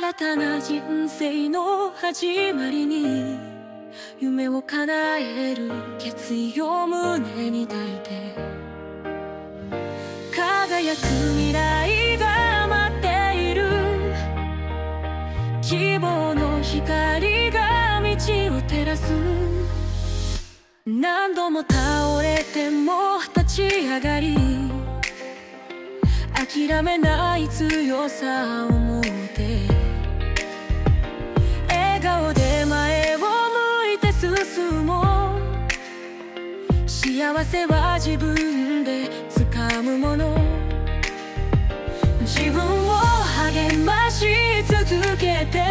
新たな人生の始まりに夢を叶える決意を胸に抱いて輝く未来が待っている希望の光が道を照らす何度も倒れても立ち上がり諦めない強さを持って笑顔で前を向いて進もう幸せは自分で掴むもの自分を励まし続けて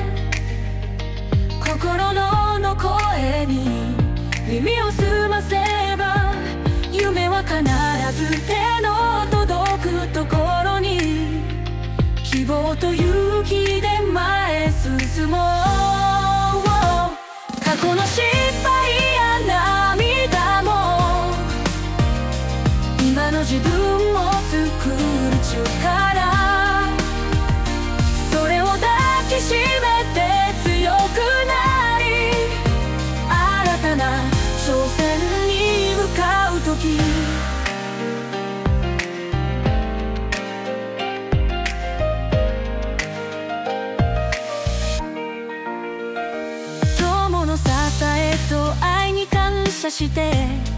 心の声に耳を澄ませば夢は必ず手の届くところに希望と勇気で前へ進もう過去の失敗や涙も今の自分を作る力それを抱きしめて強くなり新たな挑戦に向かう時友の支えと愛に感謝して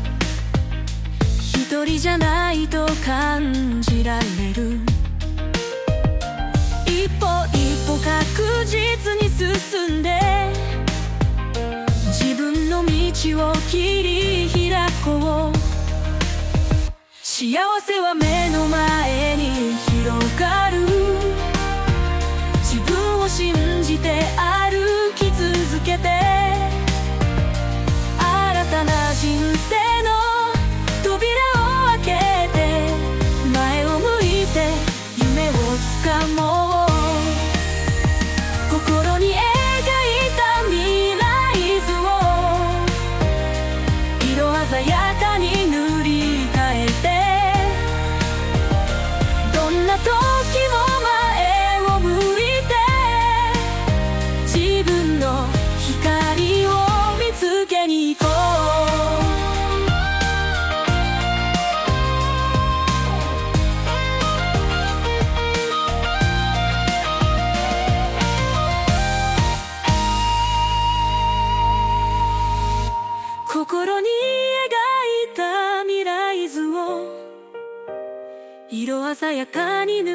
一人じゃないと感じられる一歩一歩確実に進んで自分の道を切り開こう幸せは目の前に広がる自分を信じて歩き続けて新たな人生の扉を開けて前を向いて夢をつかもう心に描いた未来図を色鮮やかに塗り替えてどんな時も前を向いて自分の光を見つけに行こう心に描いた未来図を色鮮やかに塗